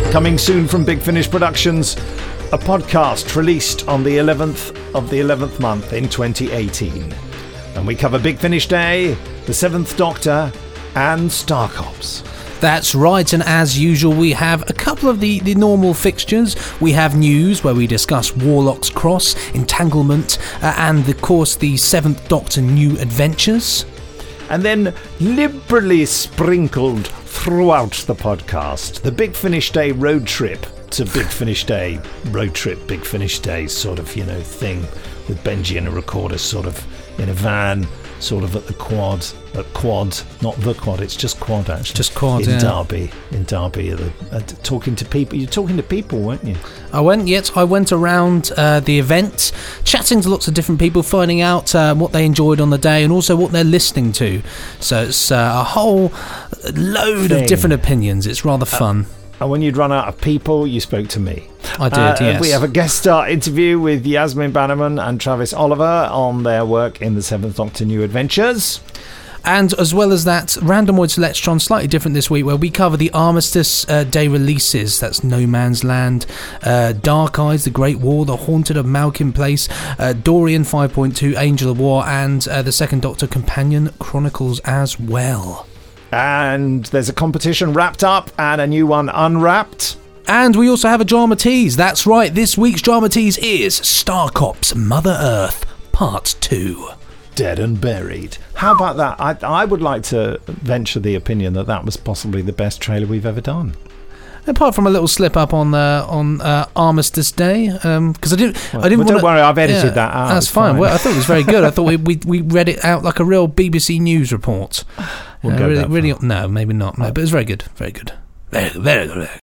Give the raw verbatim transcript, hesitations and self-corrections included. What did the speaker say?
Coming soon from Big Finish Productions, a podcast released on the eleventh of the eleventh month in twenty eighteen. And we cover Big Finish Day, the Seventh Doctor, and Star Cops. That's right, and as usual we have a couple of the, the normal fixtures. We have news where we discuss Warlock's Cross, Entanglement, uh, and of course the Seventh Doctor New Adventures. And then liberally sprinkled throughout the podcast, the Big Finish Day road trip to Big Finish Day, road trip, Big Finish Day sort of, you know, thing with Benji and a recorder sort of in a van, sort of at the quad, at quad, not the quad, it's just quad actually. Just quad, in yeah. Derby, in Derby, at the, at, talking to people. You're talking to people, weren't you? I went, yes, I went around uh, the event, chatting to lots of different people, finding out uh, what they enjoyed on the day and also what they're listening to. So it's uh, a whole load Thing. of different opinions. It's rather fun. Uh, and when you'd run out of people, you spoke to me. I did, uh, yes. We have a guest star interview with Yasmin Bannerman and Travis Oliver on their work in the Seventh Doctor New Adventures. And as well as that, Randomoid Selectron, slightly different this week, where we cover the Armistice uh, Day releases. That's No Man's Land, uh, Dark Eyes, The Great War, The Haunted of Malkin Place, uh, Dorian five point two, Angel of War, and uh, the Second Doctor Companion Chronicles as well. And there's a competition wrapped up and a new one unwrapped. And we also have a drama tease. That's right, this week's drama tease is Star Cops Mother Earth Part two. Dead and Buried. How about that? I, I would like to venture the opinion that that was possibly the best trailer we've ever done. Apart from a little slip up on uh, on uh, Armistice Day, because um, I didn't, Well, I didn't. well, wanna, don't worry, I've edited yeah, that out. That's It's fine. fine. Well, I thought it was very good. I thought we, we we read it out like a real B B C News report. We'll uh, go really, that really, far. no, maybe not. No, but it was very good. Very good. Very, very good.